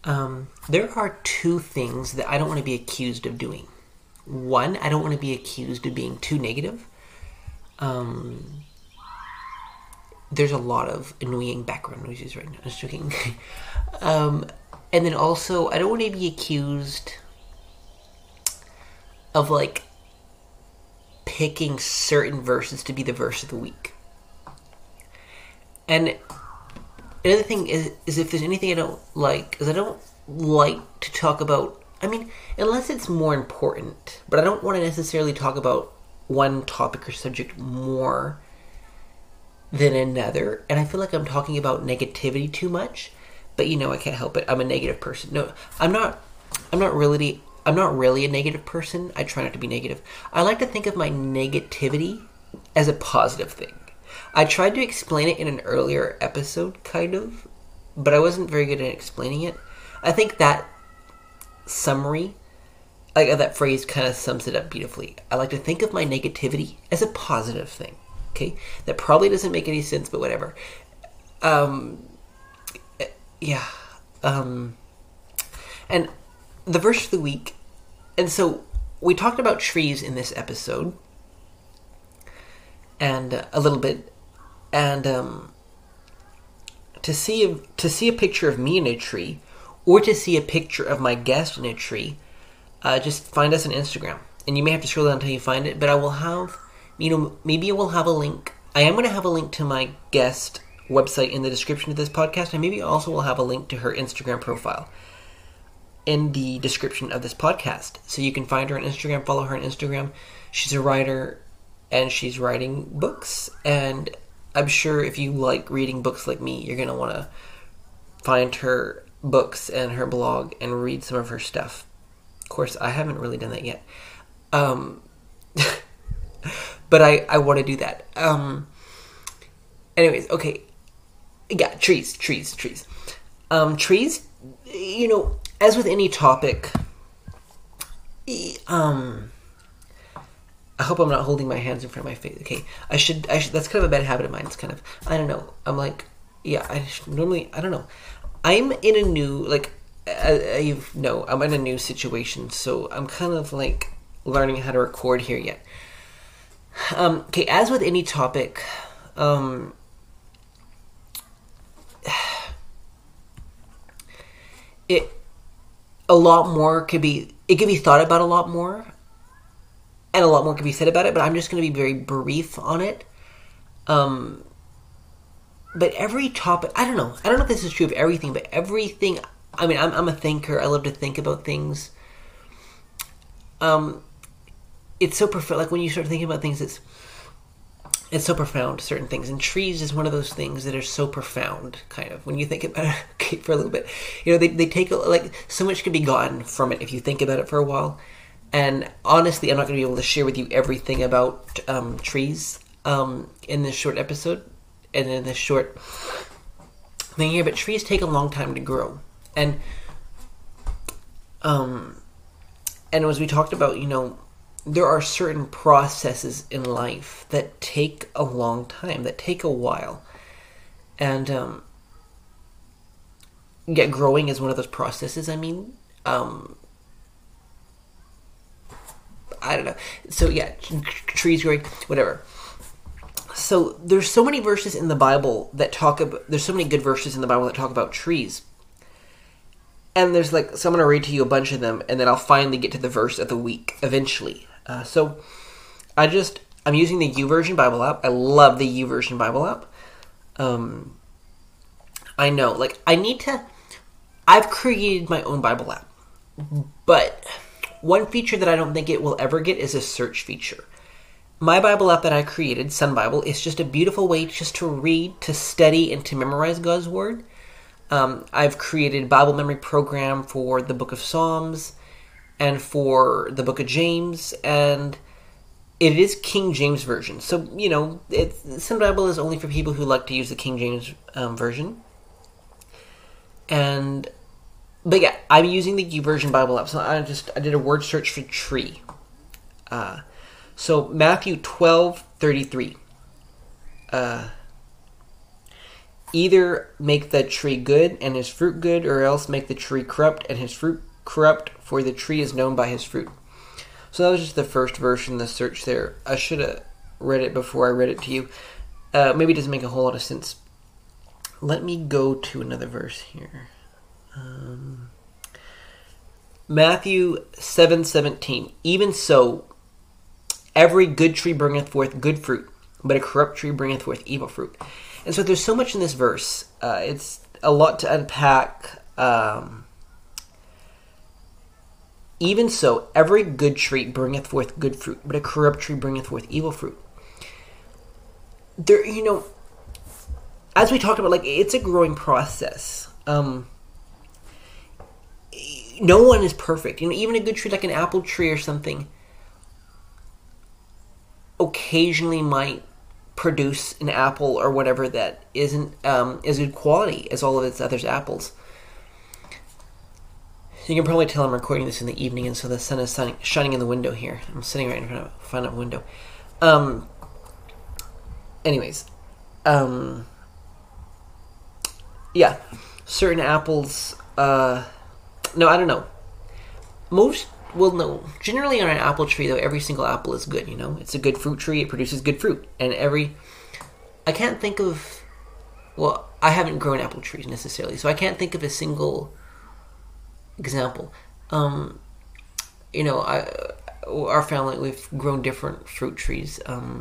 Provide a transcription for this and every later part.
There are two things that I don't want to be accused of doing. One, I don't want to be accused of being too negative. Um, there's a lot of annoying background noises right now. I'm just joking. um, and then also, I don't want to be accused of like picking certain verses to be the verse of the week. And another thing is if there's anything I don't like, is I don't like to talk about. I mean, unless it's more important, but I don't want to necessarily talk about one topic or subject more than another. And I feel like I'm talking about negativity too much. But I can't help it. I'm a negative person. No, I'm not. I'm not really. I'm not really a negative person. I try not to be negative. I like to think of my negativity as a positive thing. I tried to explain it in an earlier episode, kind of, but I wasn't very good at explaining it. I think that summary, like that phrase, kind of sums it up beautifully. I like to think of my negativity as a positive thing. Okay, that probably doesn't make any sense, but whatever. Um, yeah. And the verse of the week, and so we talked about trees in this episode, and a little bit, and to see a picture of me in a tree, or to see a picture of my guest in a tree, just find us on Instagram, and you may have to scroll down until you find it. But I will have, maybe I will have a link. I am going to have a link to my guest website in the description of this podcast, and maybe also will have a link to her Instagram profile in the description of this podcast, so you can find her on Instagram, follow her on Instagram. She's a writer, and she's writing books, and I'm sure if you like reading books like me, you're going to want to find her books and her blog and read some of her stuff. Of course, I haven't really done that yet. But I want to do that. Anyways, okay. Yeah, trees. Trees, as with any topic, I hope I'm not holding my hands in front of my face. Okay, I should. That's kind of a bad habit of mine. It's kind of, I don't know. I'm like, yeah. I don't know. I'm in a new, I'm in a new situation, so I'm kind of like learning how to record here yet. Okay, as with any topic, it a lot more could be. It could be thought about a lot more, and a lot more could be said about it. But I'm just going to be very brief on it. But every topic, I don't know if this is true of everything, but everything. I mean, I'm a thinker. I love to think about things. It's so profound. Like when you start thinking about things, it's so profound. Certain things, and trees is one of those things that are so profound. Kind of when you think about it, okay, for a little bit, they take so much can be gotten from it if you think about it for a while. And honestly, I'm not going to be able to share with you everything about trees in this short episode and in this short thing here. But trees take a long time to grow, and as we talked about, there are certain processes in life that take a long time, that take a while, and growing is one of those processes. I mean, I don't know. So yeah, trees growing, whatever. So there's so many verses in the Bible that talk about. There's so many good verses in the Bible that talk about trees. And there's so I'm going to read to you a bunch of them, and then I'll finally get to the verse of the week eventually. So I'm using the YouVersion Bible app. I love the YouVersion Bible app. I know, I've created my own Bible app, but one feature that I don't think it will ever get is a search feature. My Bible app that I created, Sun Bible, is just a beautiful way just to read, to study, and to memorize God's Word. I've created a Bible memory program for the Book of Psalms and for the Book of James, and it is King James Version. So, Sun Bible is only for people who like to use the King James Version. But yeah, I'm using the YouVersion Bible app. So I did a word search for tree. So Matthew 12:33. either make the tree good and his fruit good, or else make the tree corrupt and his fruit corrupt, for the tree is known by his fruit. So that was just the first verse in the search there. I should have read it before I read it to you. Maybe it doesn't make a whole lot of sense. Let me go to another verse here. Matthew 7:17. Even so, every good tree bringeth forth good fruit, but a corrupt tree bringeth forth evil fruit. And so there's so much in this verse. It's a lot to unpack. Even so, every good tree bringeth forth good fruit, but a corrupt tree bringeth forth evil fruit. There, as we talked about, it's a growing process. No one is perfect. Even a good tree like an apple tree or something occasionally might produce an apple or whatever that isn't as good quality as all of its other apples. You can probably tell I'm recording this in the evening, and so the sun is shining in the window here. I'm sitting right in front of a window. Anyways, yeah, certain apples. No, I don't know. Generally on an apple tree, though, every single apple is good. It's a good fruit tree. It produces good fruit, and I can't think of. Well, I haven't grown apple trees necessarily, so I can't think of a single example. Our family, we've grown different fruit trees.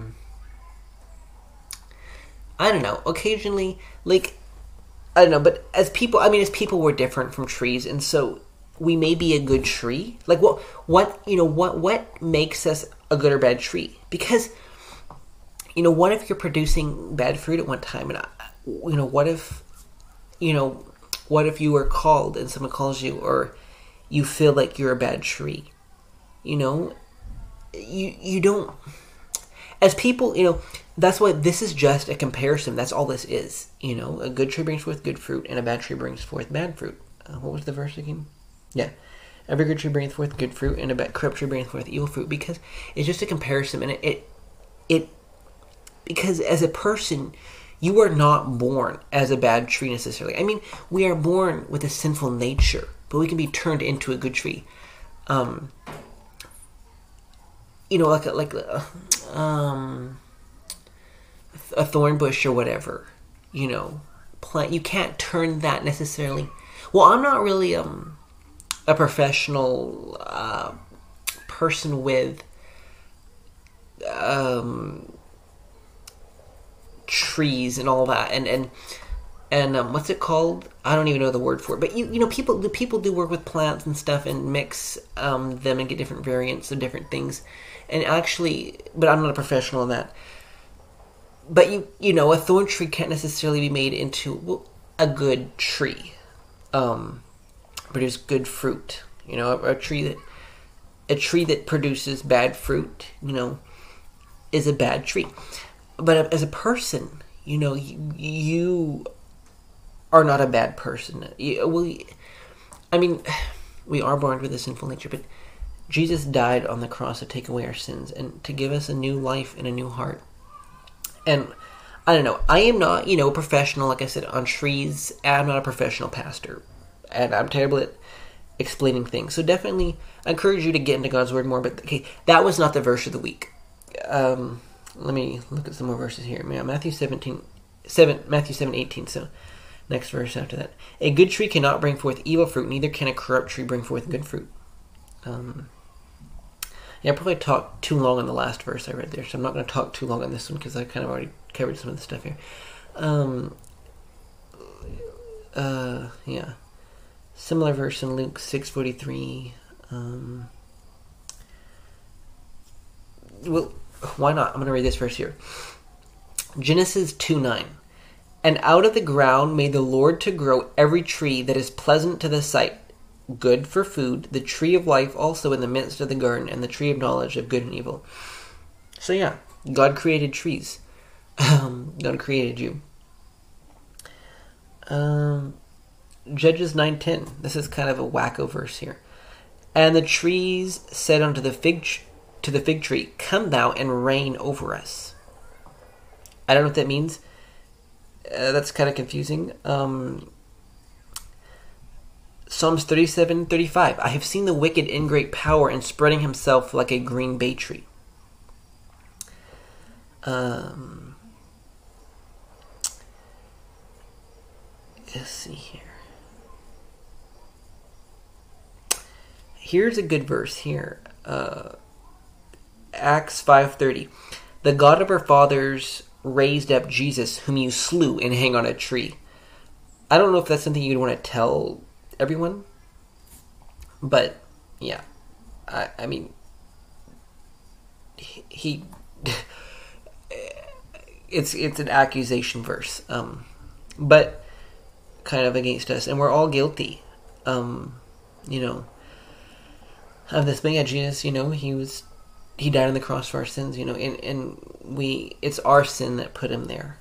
I don't know. Occasionally, I don't know, but as people we're different from trees, and so we may be a good tree. What makes us a good or bad tree? Because, what if you're producing bad fruit at one time, and what if you are called and someone calls you, or you feel like you're a bad tree? You don't. As people, that's why this is just a comparison. That's all this is. A good tree brings forth good fruit, and a bad tree brings forth bad fruit. What was the verse again? Yeah. Every good tree bringeth forth good fruit, and a corrupt tree bringeth forth evil fruit. Because it's just a comparison, and because as a person, you are not born as a bad tree necessarily. We are born with a sinful nature, but we can be turned into a good tree. A thorn bush or whatever, plant. You can't turn that necessarily. Well, I'm not really a professional person with trees and all that, and what's it called? I don't even know the word for it. But people do work with plants and stuff and mix them and get different variants of different things. And actually, but I'm not a professional in that. But a thorn tree can't necessarily be made into a good tree, produce good fruit. A tree that produces bad fruit, is a bad tree. But as a person, you are not a bad person. We are born with a sinful nature, but Jesus died on the cross to take away our sins and to give us a new life and a new heart. And I don't know, I am not, a professional, like I said, on trees. I'm not a professional pastor, and I'm terrible at explaining things. So definitely, I encourage you to get into God's Word more. But okay, that was not the verse of the week. Let me look at some more verses here. Matthew 7:18. So next verse after that. A good tree cannot bring forth evil fruit, neither can a corrupt tree bring forth good fruit. I probably talked too long on the last verse I read there, so I'm not going to talk too long on this one because I kind of already covered some of the stuff here. Yeah. Similar verse in Luke 6:43. Well, why not? I'm going to read this verse here. Genesis 2:9. And out of the ground made the Lord to grow every tree that is pleasant to the sight, good for food, the tree of life also in the midst of the garden, and the tree of knowledge of good and evil. So yeah, God created trees. God created you. Judges 9:10. This is kind of a wacko verse here. And the trees said unto the fig tree, Come thou and reign over us. I don't know what that means. that's kind of confusing. Psalms 37:35. I have seen the wicked in great power and spreading himself like a green bay tree. Let's see here. Here's a good verse here. Acts 5:30. The God of our fathers raised up Jesus, whom you slew and hang on a tree. I don't know if that's something you'd want to tell everyone, but yeah, I mean, he it's an accusation verse, but kind of against us, and we're all guilty, of this thing. Jesus, he died on the cross for our sins, and it's our sin that put him there.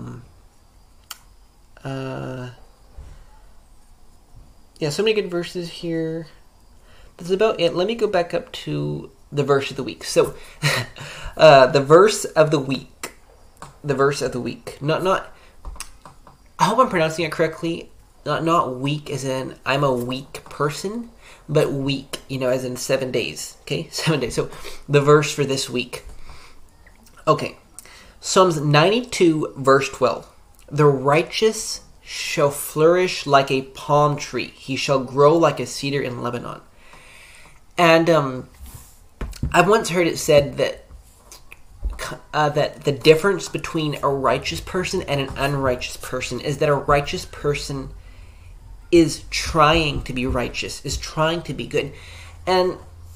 Yeah, so many good verses here. That's about it. Let me go back up to the verse of the week. So, the verse of the week. The verse of the week. Not. I hope I'm pronouncing it correctly. Not weak as in I'm a weak person, but week, as in 7 days. Okay, 7 days. So, the verse for this week. Okay, Psalms 92, verse 12. The righteous shall flourish like a palm tree. He shall grow like a cedar in Lebanon. And I've once heard it said that the difference between a righteous person and an unrighteous person is that a righteous person is trying to be righteous, is trying to be good, and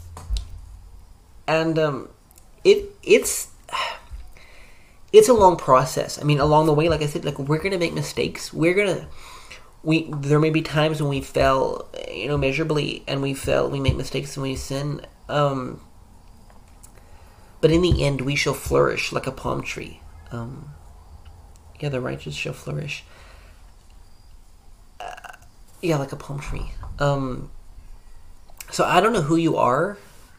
it's a long process. I mean, along the way, like I said, we're gonna make mistakes. There may be times when we fail, measurably, and we make mistakes and we sin. But in the end, we shall flourish like a palm tree. The righteous shall flourish. Like a palm tree. So I don't know who you are.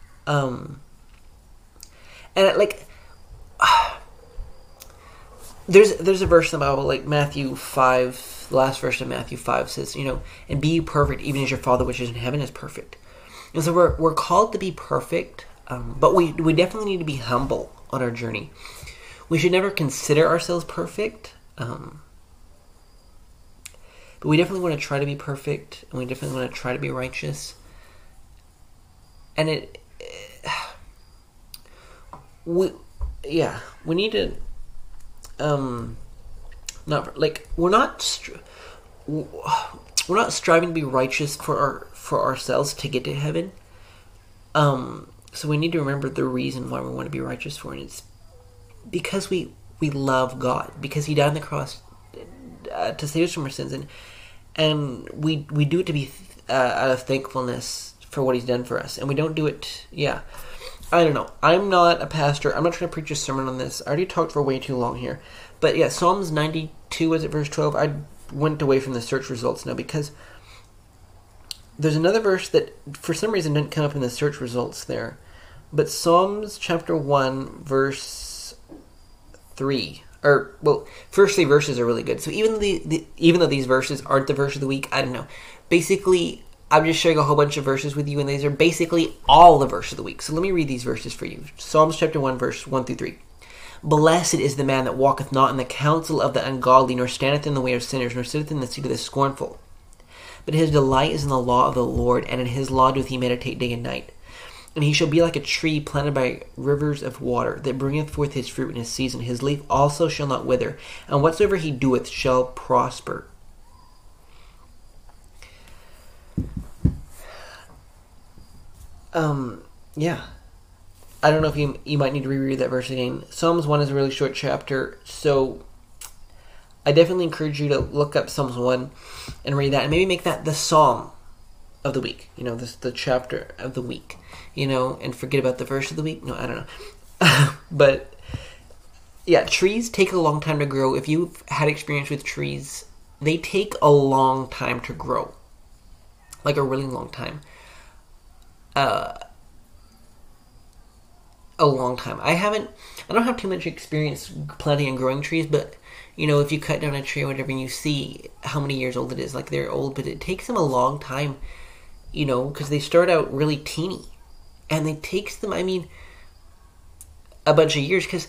There's a verse in the Bible, like Matthew 5, the last verse of Matthew 5 says, and be perfect even as your Father which is in heaven is perfect. And so we're called to be perfect, but we definitely need to be humble on our journey. We should never consider ourselves perfect, but we definitely want to try to be perfect, and we definitely want to try to be righteous. And we need to we're not striving to be righteous for ourselves to get to heaven. So we need to remember the reason why we want to be righteous for, and it's because we love God, because He died on the cross to save us from our sins, and we do it to be out of thankfulness for what He's done for us, and we don't do it. I don't know. I'm not a pastor. I'm not trying to preach a sermon on this. I already talked for way too long here. But yeah, Psalms 92, was it verse 12? I went away from the search results now because there's another verse that for some reason didn't come up in the search results there. But Psalms chapter 1, verse 3. First 3 verses are really good. So even though these verses aren't the verse of the week, I don't know. Basically, I'm just sharing a whole bunch of verses with you, and these are basically all the verses of the week. So let me read these verses for you. Psalms chapter 1, verse 1 through 3. Blessed is the man that walketh not in the counsel of the ungodly, nor standeth in the way of sinners, nor sitteth in the seat of the scornful. But his delight is in the law of the Lord, and in his law doth he meditate day and night. And he shall be like a tree planted by rivers of water, that bringeth forth his fruit in his season. His leaf also shall not wither, and whatsoever he doeth shall prosper. I don't know if you might need to reread that verse again. Psalms 1 is a really short chapter, so I definitely encourage you to look up Psalms 1 and read that, and maybe make that the psalm of the week. The chapter of the week. And forget about the verse of the week. No, I don't know. But yeah, trees take a long time to grow. If you've had experience with trees, they take a long time to grow. Like a really long time. A long time. I don't have too much experience planting and growing trees, but if you cut down a tree or whatever, and you see how many years old it is, like they're old, but it takes them a long time, because they start out really teeny, and it takes them, a bunch of years, because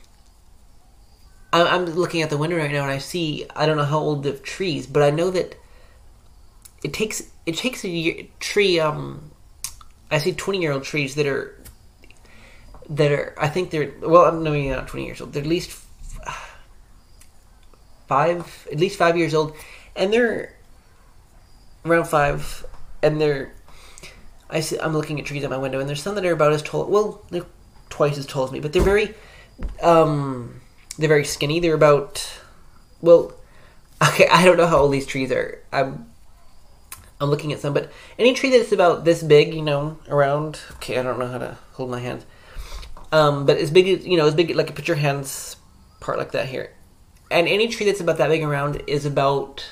I'm looking at the window right now, and I don't know how old the trees, but I know that it takes a year, tree, I see 20-year-old trees that are, I think they're, well, no, maybe not 20 years old, they're at least 5 years old, and they're around 5, and I'm looking at trees at my window, and there's some that are about as tall, well, they're twice as tall as me, but they're very skinny. They're about, well, okay, I don't know how old these trees are. I'm looking at some, but any tree that's about this big, around, okay, I don't know how to hold my hands, but as big as, like, put your hands part like that here, and any tree that's about that big around is about,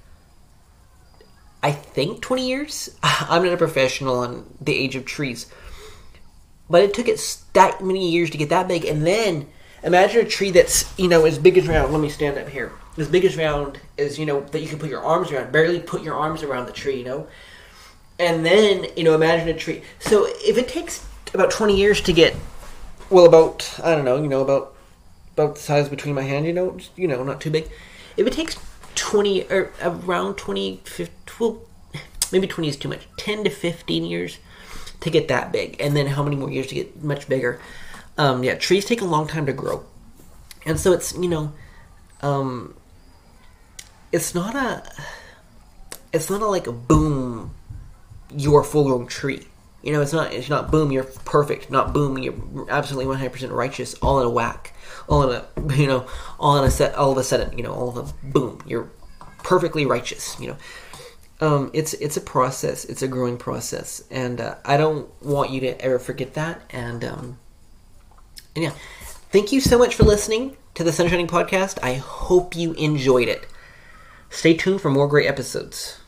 I think, 20 years. I'm not a professional on the age of trees, but it took it that many years to get that big. And then imagine a tree that's, as big as round. Let me stand up here. As big as round as, that you can put your arms around. Barely put your arms around the tree, And then, imagine a tree. So if it takes about 20 years to get, well, about, I don't know, about the size between my hand, not too big. If it takes 20, or around 20, 50, well, maybe 20 is too much, 10 to 15 years to get that big, and then how many more years to get much bigger. Trees take a long time to grow, and so it's it's not a like a boom, you're a full-grown tree. It's not boom, you're perfect, not boom, you're absolutely 100% righteous, all in a whack, all of a sudden, boom, you're perfectly righteous. It's a process. It's a growing process, and I don't want you to ever forget that. And yeah, thank you so much for listening to the Sunshining Podcast. I hope you enjoyed it. Stay tuned for more great episodes.